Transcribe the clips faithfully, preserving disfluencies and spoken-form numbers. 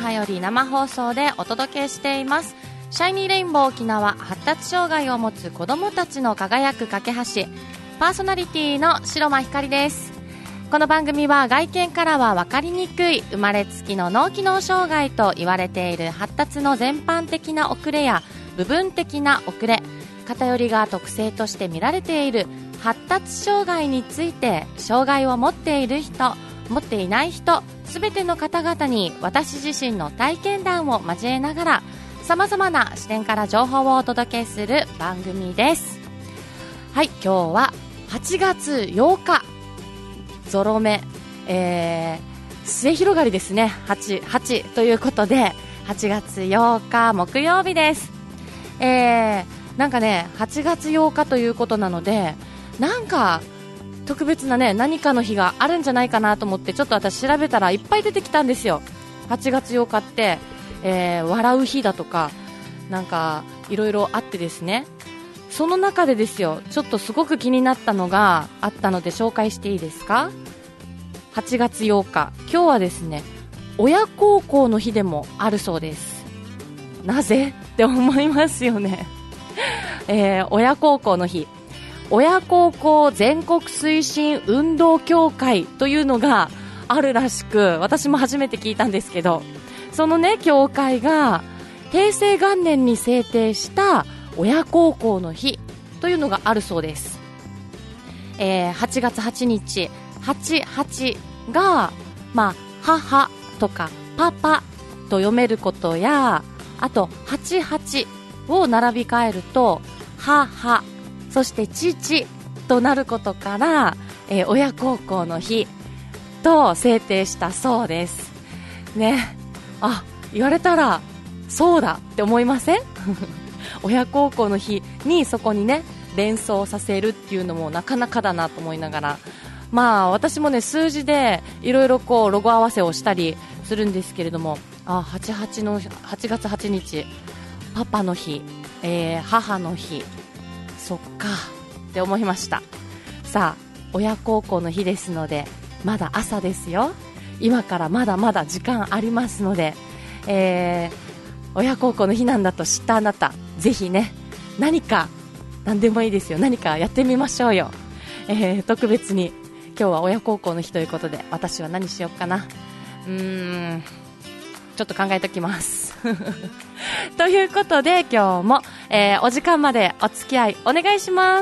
葉より生放送でお届けしています。シャイニーレインボー沖縄、発達障害を持つ子どもたちの輝く架け橋、パーソナリティの白間ひかりです。この番組は外見からは分かりにくい生まれつきの脳機能障害と言われている発達の全般的な遅れや部分的な遅れ、偏りが特性として見られている発達障害について、障害を持っている人、持っていない人、すべての方々に私自身の体験談を交えながら、様々な視点から情報をお届けする番組です。はい、今日ははちがつようか、ゾロ目、えー、末広がりですね。はち、はちということで、はちがつようか木曜日です。えー、なんかね、はちがつようかということなので、なんか特別なね、何かの日があるんじゃないかなと思って、ちょっと私調べたらいっぱい出てきたんですよ。はちがつようかって、えー、笑う日だとか、なんかいろいろあってですね、その中でですよ、ちょっとすごく気になったのがあったので紹介していいですか。はちがつようか、今日はですね、親孝行の日でもあるそうです。なぜって思いますよね、えー、親孝行の日、親孝行全国推進運動協会というのがあるらしく、私も初めて聞いたんですけど、そのね、協会が平成元年に制定した親孝行の日というのがあるそうです。えー、はちがつはちにち、はちはちが、まあ、母とかパパと読めることや、あとはちはちを並び替えると母、そして父となることから、えー、親孝行の日と制定したそうですね。あ、言われたらそうだって思いません親孝行の日にそこにね、連想させるっていうのもなかなかだなと思いながら、まあ私もね、数字でいろいろこうロゴ合わせをしたりするんですけれども、あ、はちはちのはちがつはちにち、パパの日、えー、母の日、そっかって思いました。さあ、親孝行の日ですので、まだ朝ですよ。今からまだまだ時間ありますので、えー、親孝行の日なんだと知ったあなた、ぜひね、何か何でもいいですよ、何かやってみましょうよ。えー、特別に今日は親孝行の日ということで、私は何しようかな。うーん、ちょっと考えておきますということで、今日も、えー、お時間までお付き合いお願いします。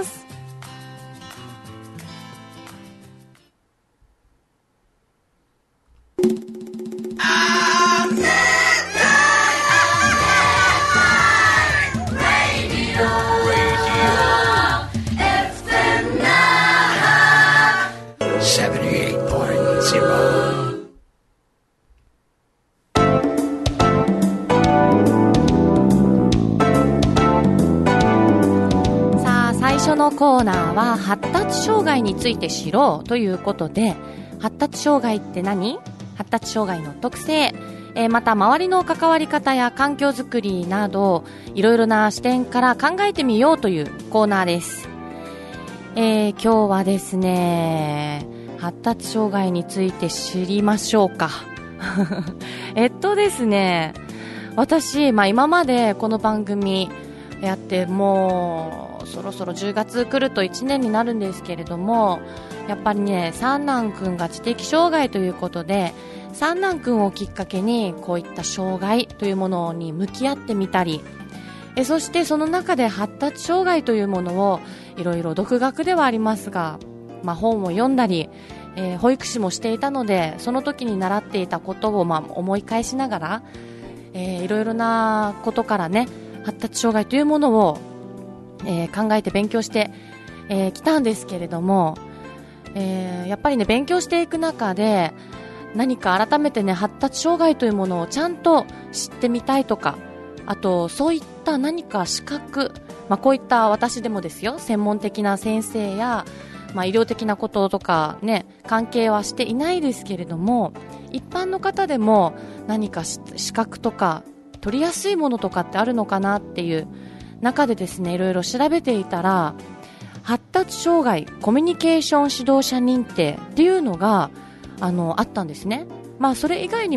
最初のコーナーは発達障害について知ろうということで、発達障害って何？発達障害の特性、えー、また周りの関わり方や環境づくりなど、いろいろな視点から考えてみようというコーナーです。えー、今日はですね、発達障害について知りましょうかえっとですね、私、まあ、今までこの番組やってもうそろそろじゅうがつ来るといちねんになるんですけれども、やっぱりね、三男くんが知的障害ということで、三男くんをきっかけにこういった障害というものに向き合ってみたり、えそしてその中で発達障害というものをいろいろ独学ではありますが、まあ、本を読んだり、えー、保育士もしていたので、その時に習っていたことをまあ思い返しながら、えー、いろいろなことからね、発達障害というものをえー、考えて勉強してき、えー、たんですけれども、えー、やっぱりね、勉強していく中で何か改めてね、発達障害というものをちゃんと知ってみたいとか、あとそういった何か資格、まあ、こういった私でもですよ、専門的な先生や、まあ、医療的なこととかね、関係はしていないですけれども、一般の方でも何か資格とか取りやすいものとかってあるのかなっていう中でですね、いろいろ調べていたら、発達障害コミュニケーション指導者認定っていうのが あのあったんですね。まあそれ以外にも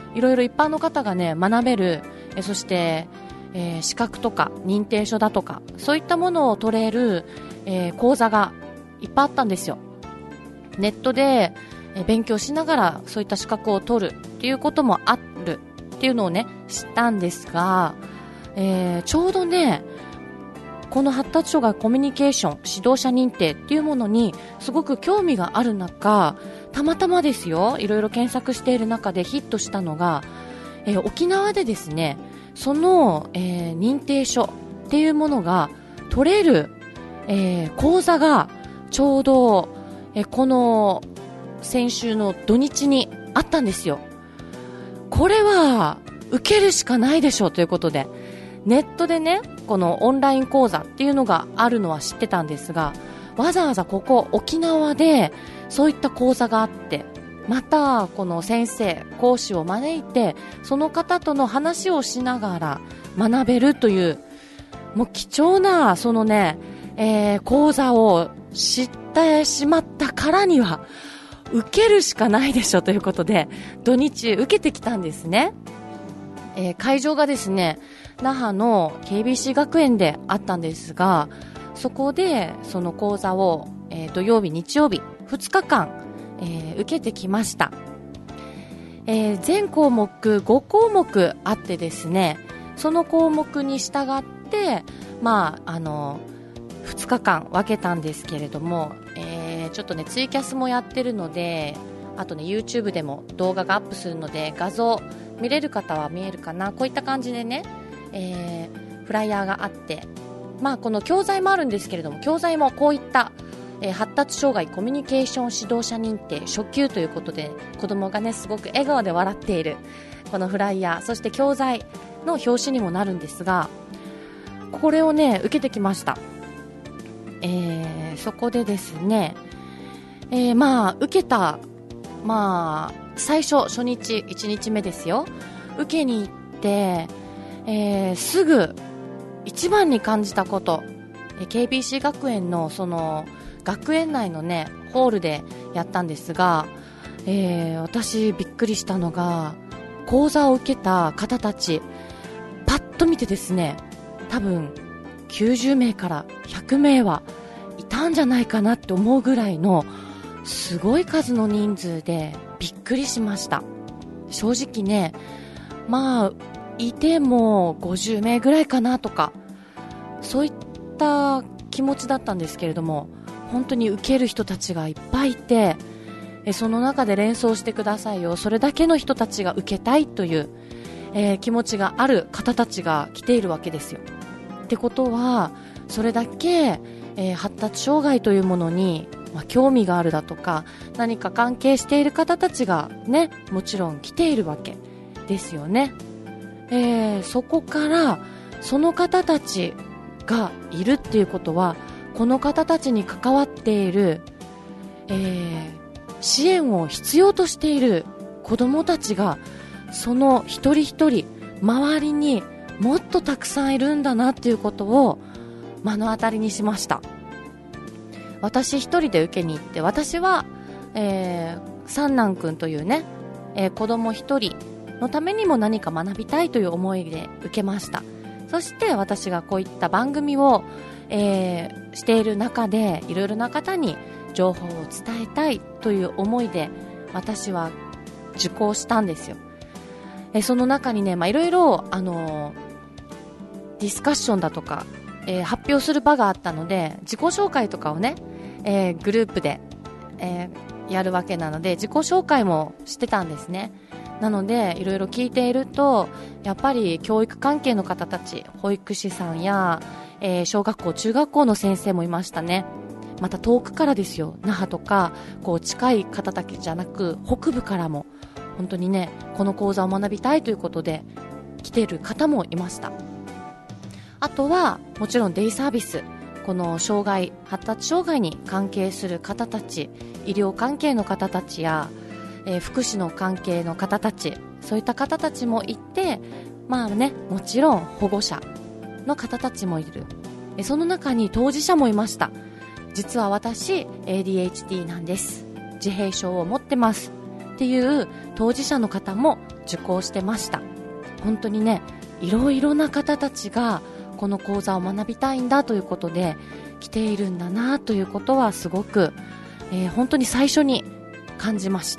いろいろ一般の方がね学べる、えそして、えー、資格とか認定書だとかそういったものを取れる、えー、講座がいっぱいあったんですよ。ネットで、えー、勉強しながらそういった資格を取るっていうこともあるっていうのをね知ったんですが、えー、ちょうどねこの発達障害コミュニケーション指導者認定っていうものにすごく興味がある中、たまたまですよ、いろいろ検索している中でヒットしたのが、えー、沖縄でですねその、えー、認定書っていうものが取れる、えー、講座がちょうど、えー、この先週の土日にあったんですよ。これは受けるしかないでしょうということで、ネットでねこのオンライン講座っていうのがあるのは知ってたんですが、わざわざここ沖縄でそういった講座があって、またこの先生講師を招いてその方との話をしながら学べるというもう貴重なそのね、えー、講座を知ってしまったからには受けるしかないでしょということで土日受けてきたんですね。えー、会場がですね那覇の ケービーシー 学園であったんですが、そこでその講座を、えー、土曜日日曜日ふつかかん、えー、受けてきました。えー、全項目ごこうもくあってですね、その項目に従ってまああのふつかかん分けたんですけれども、えー、ちょっとねツイキャスもやってるので、あとね YouTube でも動画がアップするので画像見れる方は見えるかな、こういった感じでね、えー、フライヤーがあって、まあこの教材もあるんですけれども、教材もこういった、えー、発達障害コミュニケーション指導者認定初級ということで、子供がねすごく笑顔で笑っているこのフライヤー、そして教材の表紙にもなるんですが、これをね受けてきました。えー、そこでですね、えー、まあ受けたまあ最初初日いちにちめですよ、受けに行って、えー、すぐ一番に感じたこと、えー、ケービーシー 学園のその学園内のねホールでやったんですが、えー、私びっくりしたのが、講座を受けた方たちパッと見てですね、多分きゅうじゅうめいからひゃくめいはいたんじゃないかなって思うぐらいのすごい数の人数でびっくりしました。正直ね、まあいてもごじゅうめいぐらいかなとか、そういった気持ちだったんですけれども、本当に受ける人たちがいっぱいいて、えその中で連想してくださいよ、それだけの人たちが受けたいという、えー、気持ちがある方たちが来ているわけですよ。ってことはそれだけ、えー、発達障害というものにまあ、興味があるだとか何か関係している方たちがねもちろん来ているわけですよね。えー、そこからその方たちがいるっていうことは、この方たちに関わっている、えー、支援を必要としている子どもたちがその一人一人周りにもっとたくさんいるんだなっていうことを目の当たりにしました。私一人で受けに行って、私は、えー、三男くんというね、えー、子供一人のためにも何か学びたいという思いで受けました。そして私がこういった番組を、えー、している中でいろいろな方に情報を伝えたいという思いで私は受講したんですよ。えー、その中にね、まあ、いろいろ、あのー、ディスカッションだとか、えー、発表する場があったので、自己紹介とかをね、えー、グループで、えー、やるわけなので自己紹介もしてたんですね。なのでいろいろ聞いていると、やっぱり教育関係の方たち、保育士さんや、えー、小学校中学校の先生もいましたね。また遠くからですよ、那覇とかこう近い方だけじゃなく北部からも本当にねこの講座を学びたいということで来ている方もいました。あとはもちろんデイサービス、この障害発達障害に関係する方たち、医療関係の方たちや、えー、福祉の関係の方たち、そういった方たちもいて、まあね、もちろん保護者の方たちもいる。えその中に当事者もいました。実は私 エーディーエイチディー なんです。自閉症を持ってます。 っていう当事者の方も受講してました。本当にね、いろいろな方たちがこの講座を学びたいんだということで来ているんだなということはすごく、えー、本当に最初に感じました。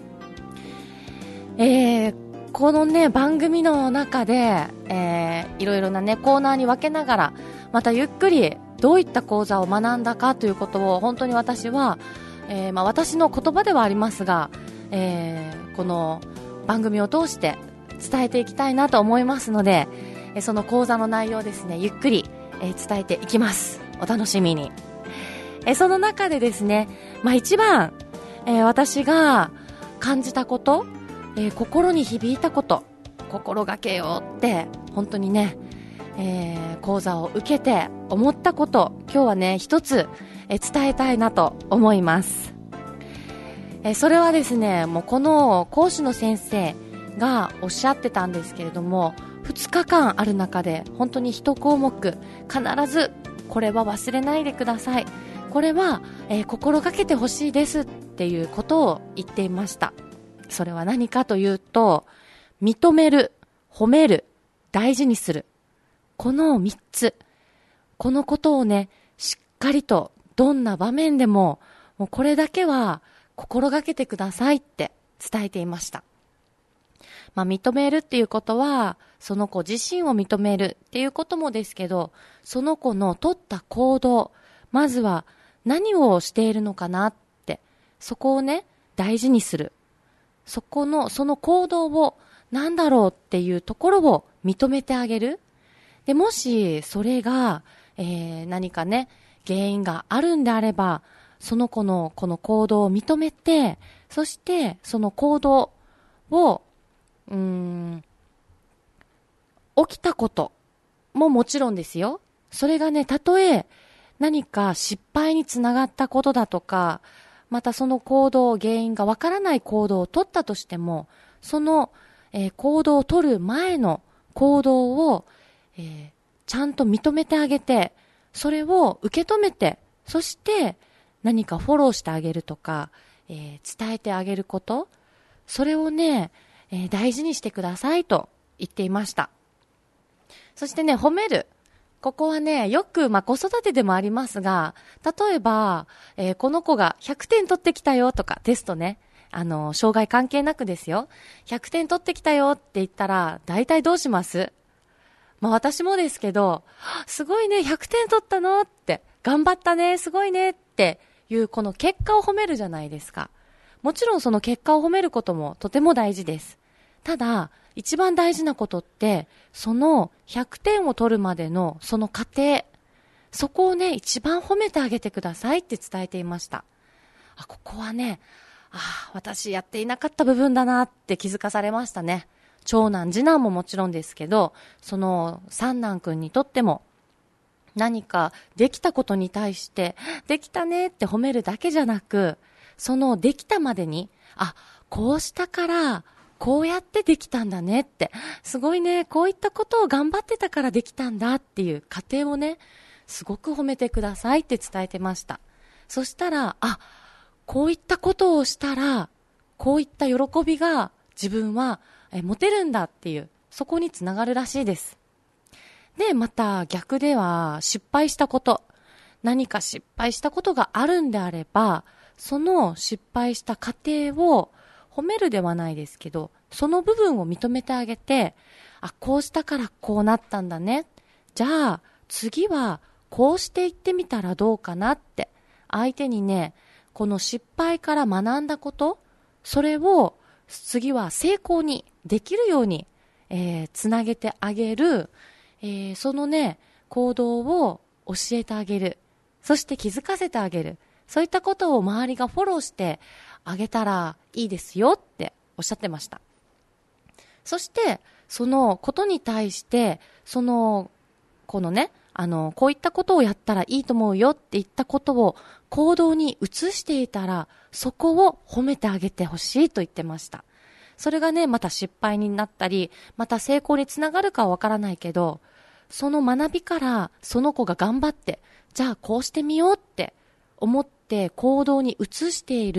えー、このね番組の中で、えー、いろいろなねコーナーに分けながらまたゆっくりどういった講座を学んだかということを本当に私は、えーまあ、私の言葉ではありますが、えー、この番組を通して伝えていきたいなと思いますので、その講座の内容ですね、ゆっくり、えー、伝えていきます。お楽しみに。えー、その中でですね、まあ、一番、えー、私が感じたこと、えー、心に響いたこと、心がけようって本当にね、えー、講座を受けて思ったこと、今日はね一つ、えー、伝えたいなと思います。えー、それはですね、もうこの講師の先生がおっしゃってたんですけれども、ふつかかんある中で本当に一項目必ずこれは忘れないでください、これは、えー、心がけてほしいですっていうことを言っていました。それは何かというと、認める、褒める、大事にする、このみっつ、このことをねしっかりとどんな場面でももうこれだけは心がけてくださいって伝えていました。まあ、認めるっていうことはその子自身を認めるっていうこともですけど、その子の取った行動、まずは何をしているのかなって、そこをね大事にする、そこのその行動を何だろうっていうところを認めてあげる。でもしそれが、えー、何かね原因があるんであれば、その子のこの行動を認めて、そしてその行動をうーん起きたことももちろんですよ。それがね、たとえ何か失敗につながったことだとか、またその行動、原因がわからない行動を取ったとしても、その、えー、行動を取る前の行動を、えー、ちゃんと認めてあげて、それを受け止めて、そして何かフォローしてあげるとか、えー、伝えてあげること、それをね、えー、大事にしてくださいと言っていました。そしてね、褒める。ここはね、よく、まあ、子育てでもありますが、例えば、えー、この子がひゃくてん取ってきたよとか、テストね、あの、障害関係なくですよ。ひゃくてん取ってきたよって言ったら、大体どうします？まあ、私もですけど、すごいね、ひゃくてん取ったのって、頑張ったね、すごいねっていう、この結果を褒めるじゃないですか。もちろんその結果を褒めることもとても大事です。ただ、一番大事なことって、そのひゃくてんを取るまでのその過程、そこをね、一番褒めてあげてくださいって伝えていました。あ、ここはね、あ、私やっていなかった部分だなって気づかされましたね。長男、次男ももちろんですけど、その三男くんにとっても、何かできたことに対して、できたねって褒めるだけじゃなく、そのできたまでに、あ、こうしたから、こうやってできたんだねって、すごいね、こういったことを頑張ってたからできたんだっていう過程をね、すごく褒めてくださいって伝えてました。そしたら、あ、こういったことをしたら、こういった喜びが自分はえ持てるんだっていう、そこにつながるらしいです。で、また逆では失敗したこと、何か失敗したことがあるんであれば、その失敗した過程を褒めるではないですけど、その部分を認めてあげて、あ、こうしたからこうなったんだね。じゃあ次はこうしていってみたらどうかなって、相手にね、この失敗から学んだこと、それを次は成功にできるように、えー、つなげてあげる、えー、そのね、行動を教えてあげる。そして気づかせてあげる。そういったことを周りがフォローしてあげたらいいですよっておっしゃってました。そして、そのことに対して、その、このね、あの、こういったことをやったらいいと思うよって言ったことを行動に移していたら、そこを褒めてあげてほしいと言ってました。それがね、また失敗になったり、また成功につながるかはわからないけど、その学びからその子が頑張って、じゃあこうしてみようって思って行動に移している、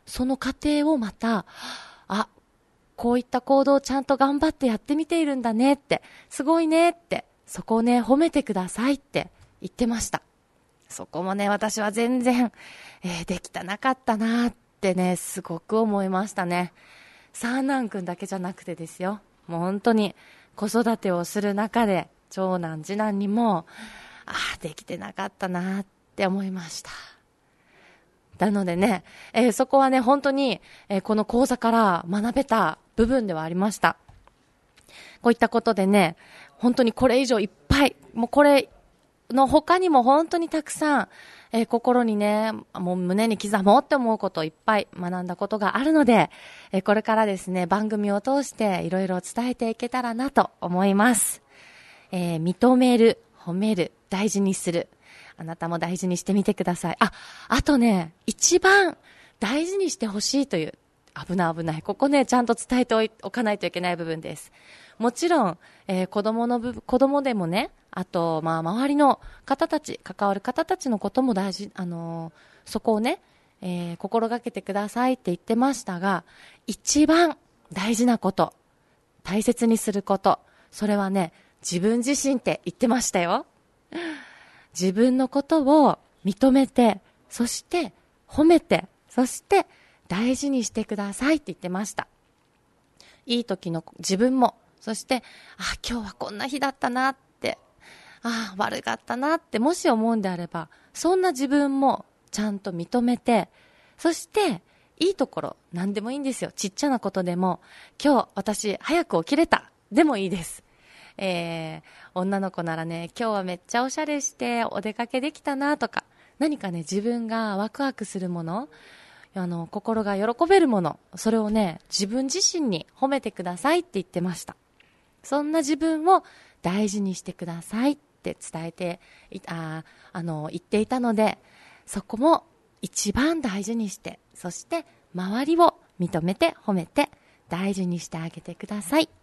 その過程をまた、あ、こういった行動をちゃんと頑張ってやってみているんだねって、すごいねって、そこをね、褒めてくださいって言ってました。そこもね、私は全然、えー、できたなかったなってね、すごく思いましたね。三男くんだけじゃなくてですよ。もう本当に子育てをする中で、長男、次男にも、ああ、できてなかったなって思いました。なのでね、えー、そこはね、本当に、えー、この講座から学べた部分ではありました。こういったことでね、本当にこれ以上いっぱい、もうこれの他にも本当にたくさん、えー、心にね、もう胸に刻もうって思うことをいっぱい学んだことがあるので、えー、これからですね、番組を通していろいろ伝えていけたらなと思います。えー、認める、褒める、大事にする。あなたも大事にしてみてください。あ、あとね、一番大事にしてほしいという、危ない危ない。ここね、ちゃんと伝えておかないといけない部分です。もちろん、えー、子供の部分、子供でもね、あと、まあ、周りの方たち、関わる方たちのことも大事、あのー、そこをね、えー、心がけてくださいって言ってましたが、一番大事なこと、大切にすること、それはね、自分自身って言ってましたよ。自分のことを認めて、そして褒めて、そして大事にしてくださいって言ってました。いい時の自分も、そして、あ、今日はこんな日だったなって、あ、悪かったなってもし思うんであれば、そんな自分もちゃんと認めて、そしていいところ、何でもいいんですよ。ちっちゃなことでも、今日私早く起きれたでもいいです。えー、女の子ならね、今日はめっちゃおしゃれしてお出かけできたなとか、何かね、自分がワクワクするもの、あの、心が喜べるもの、それをね、自分自身に褒めてくださいって言ってました。そんな自分を大事にしてくださいって伝えて、あ、あの、言っていたので、そこも一番大事にして、そして周りを認めて褒めて大事にしてあげてください。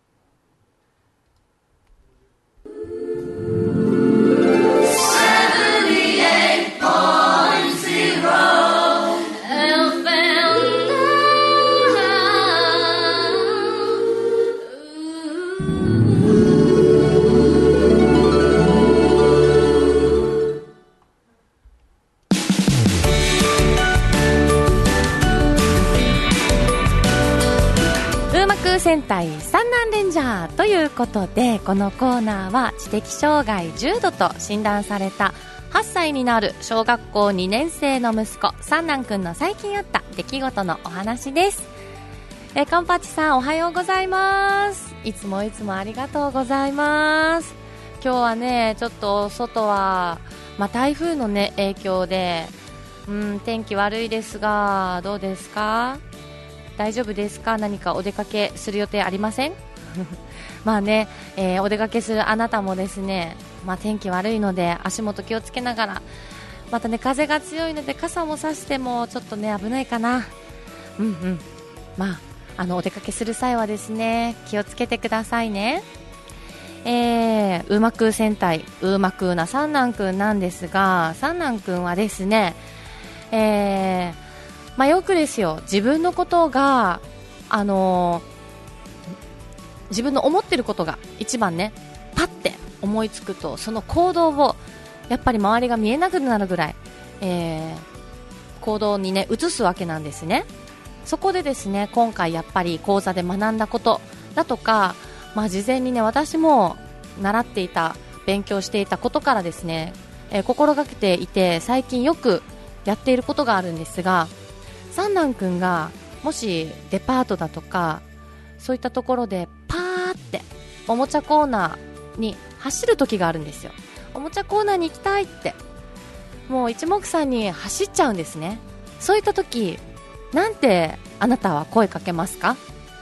戦隊三男レンジャーということで、このコーナーは知的障害重度と診断されたはっさいになる小学校にねん生の息子三男くんの最近あった出来事のお話です。えカンパチさん、おはようございます。いつもいつもありがとうございます。今日はね、ちょっと外は、まあ、台風の、ね、影響で、うん、天気悪いですが、どうですか？大丈夫ですか？何かお出かけする予定ありません？まあね、えー、お出かけするあなたもですね、まあ、天気悪いので足元気をつけながら、またね、風が強いので傘も差してもちょっとね、危ないかな。うんうん。まあ、あのお出かけする際はですね、気をつけてくださいね。えー、うまく戦隊うまくな三男くんなんですが、三男くんはですね、えーまあ、よくですよ、自分のことが、あのー、自分の思ってることが一番ね、パッて思いつくと、その行動をやっぱり周りが見えなくなるぐらい、えー、行動にね移すわけなんですね。そこでですね、今回やっぱり講座で学んだことだとか、まあ、事前にね、私も習っていた、勉強していたことからですね、えー、心がけていて、最近よくやっていることがあるんですが、三男くんがもしデパートだとかそういったところでパーっておもちゃコーナーに走る時があるんですよ。おもちゃコーナーに行きたいってもう一目散に走っちゃうんですね。そういった時、なんてあなたは声かけますか？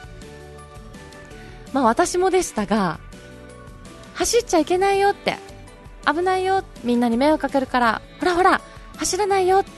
まあ私もでしたが、走っちゃいけないよって、危ないよ、みんなに迷惑かけるからほらほら走らないよって、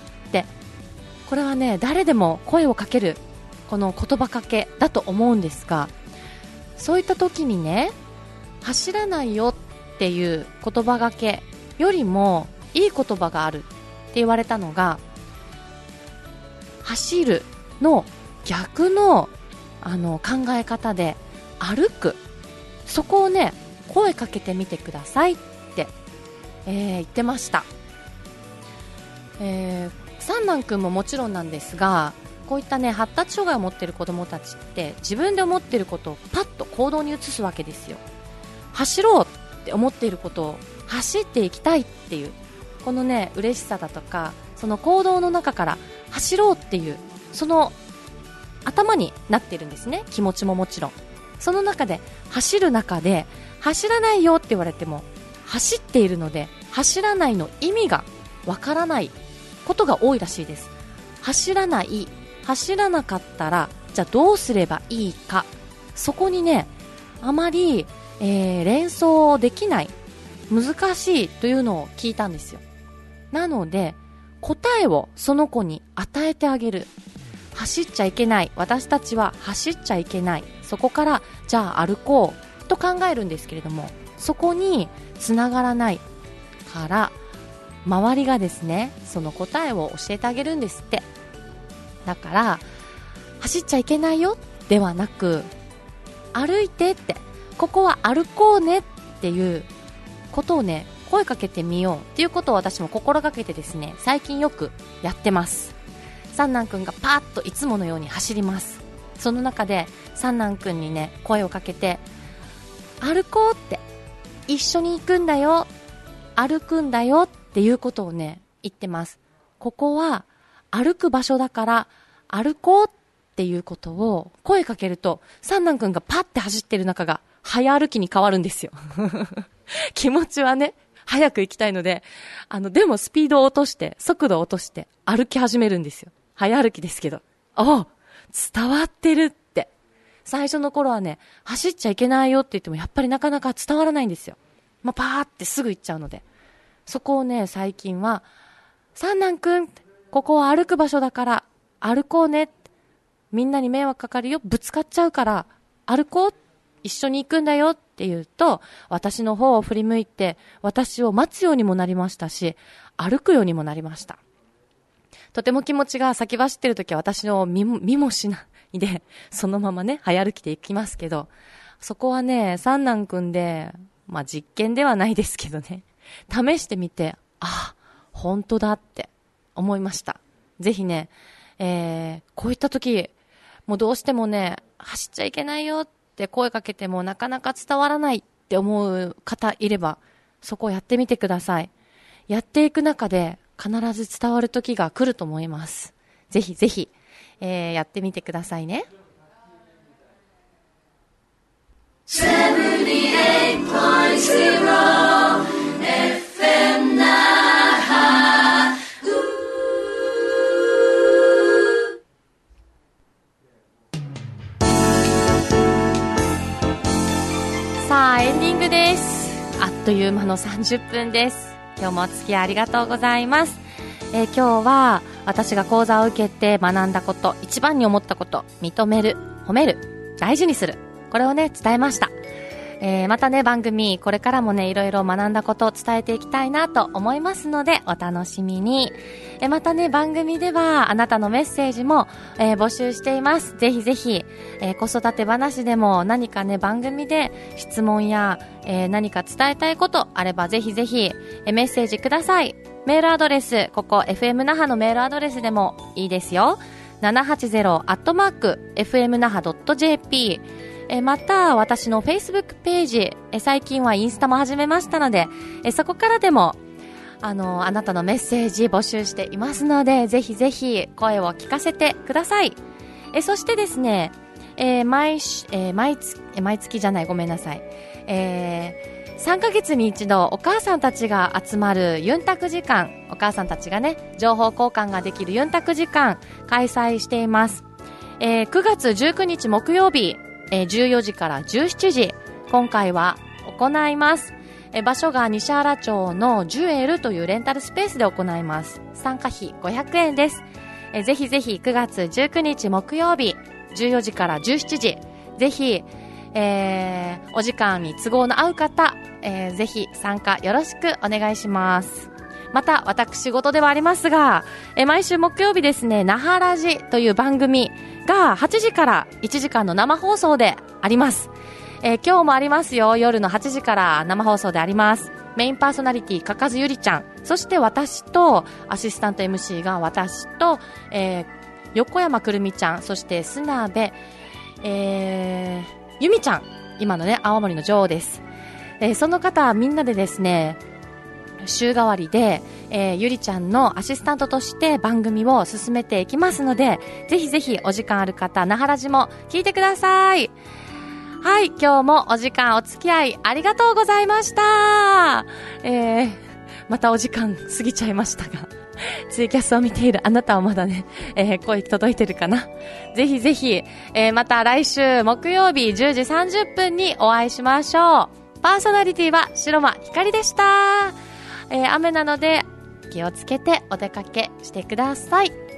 これはね、誰でも声をかけるこの言葉かけだと思うんですが、そういった時にね、走らないよっていう言葉がけよりもいい言葉があるって言われたのが、走るの逆の、あの考え方で歩く、そこをね声かけてみてくださいって、えー、言ってました。えー、三男くんももちろんなんですが、こういったね発達障害を持っている子どもたちって自分で思っていることをパッと行動に移すわけですよ。走ろうって思っていることを走っていきたいっていう、このね嬉しさだとか、その行動の中から走ろうっていうその頭になっているんですね。気持ちももちろん。その中で走る中で走らないよって言われても走っているので、走らないの意味がわからないことが多いらしいです。走らない、走らなかったらじゃあどうすればいいか、そこにねあまり、えー、連想できない、難しいというのを聞いたんですよ。なので答えをその子に与えてあげる。走っちゃいけない、私たちは走っちゃいけない、そこからじゃあ歩こうと考えるんですけれども、そこにつながらないから周りがですねその答えを教えてあげるんですって。だから走っちゃいけないよではなく、歩いてって、ここは歩こうねっていうことをね声かけてみようっていうことを私も心がけてですね、最近よくやってます。三男くんがパーッといつものように走ります。その中で三男くんにね声をかけて、歩こうって、一緒に行くんだよ、歩くんだよっていうことをね言ってます。ここは歩く場所だから歩こうっていうことを声かけると、三男くんがパッて走ってる中が早歩きに変わるんですよ気持ちはね早く行きたいので、あのでもスピードを落として速度を落として歩き始めるんですよ。早歩きですけど、あ、伝わってるって。最初の頃はね走っちゃいけないよって言ってもやっぱりなかなか伝わらないんですよ。まあ、パーってすぐ行っちゃうので、そこをね最近は三男くん、ここは歩く場所だから歩こうね、みんなに迷惑かかるよ、ぶつかっちゃうから歩こう、一緒に行くんだよって言うと、私の方を振り向いて私を待つようにもなりましたし、歩くようにもなりました。とても気持ちが先走ってるときは私を見も、見もしないでそのままね早歩きで行きますけど、そこはね三男くんで、まあ実験ではないですけどね、試してみて、あ、本当だって思いました。ぜひね、えー、こういった時もうどうしてもね走っちゃいけないよって声かけてもなかなか伝わらないって思う方いれば、そこをやってみてください。やっていく中で必ず伝わる時が来ると思います。ぜひぜひ、えー、やってみてくださいね。セブンティエイトポイントゼロ エフエム 那覇。さあエンディングです。あっという間のさんじゅっぷんです。今日もお付き合いありがとうございます。えー、今日は私が講座を受けて学んだこと、一番に思ったこと、認める、褒める、大事にする、これをね伝えました。えー、またね番組これからもねいろいろ学んだことを伝えていきたいなと思いますのでお楽しみに。えー、またね番組ではあなたのメッセージも、えー、募集しています。ぜひぜひ、えー、子育て話でも何かね番組で質問や、えー、何か伝えたいことあればぜひぜひ、えー、メッセージください。メールアドレス、ここ エフエム 那覇のメールアドレスでもいいですよ。ななはちゼロ アットマーク エフエム 那覇 ドット ジェーピー。えまた私の Facebook ページ、え最近はインスタも始めましたので、えそこからでもあのあなたのメッセージ募集していますので、ぜひぜひ声を聞かせてください。えそしてですね、えー、毎, えー、毎, 月毎月じゃないごめんなさい、えー、さんかげつに一度お母さんたちが集まるユンタク時間、お母さんたちがね情報交換ができるユンタク時間開催しています。えー、くがつじゅうくにち木曜日、えー、じゅうよじからじゅうしちじ、今回は行います。えー、場所が西原町のジュエルというレンタルスペースで行います。参加費ごひゃくえんです。えー、ぜひぜひくがつじゅうくにち木曜日じゅうよじからじゅうしちじ、ぜひ、えー、お時間に都合の合う方、えー、ぜひ参加よろしくお願いします。 また私事ではありますが、え毎週木曜日ですね、那覇ラジという番組がはちじからいちじかんの生放送であります。えー、今日もありますよ。夜のはちじから生放送であります。メインパーソナリティかかずゆりちゃん、そして私とアシスタント エムシー が私と、えー、横山くるみちゃん、そして砂部、えー、ゆみちゃん、今のね青森の女王です。えー、その方みんなでですね、週替わりで、えー、ゆりちゃんのアシスタントとして番組を進めていきますので、ぜひぜひお時間ある方、那覇ラジも聞いてください。はい、今日もお時間お付き合いありがとうございました。えー、またお時間過ぎちゃいましたが、ツイキャスを見ているあなたはまだね、えー、声届いてるかな。ぜひぜひ、えー、また来週木曜日じゅうじさんじゅっぷんにお会いしましょう。パーソナリティは白間ひかりでした。えー、雨なので気をつけてお出かけしてください。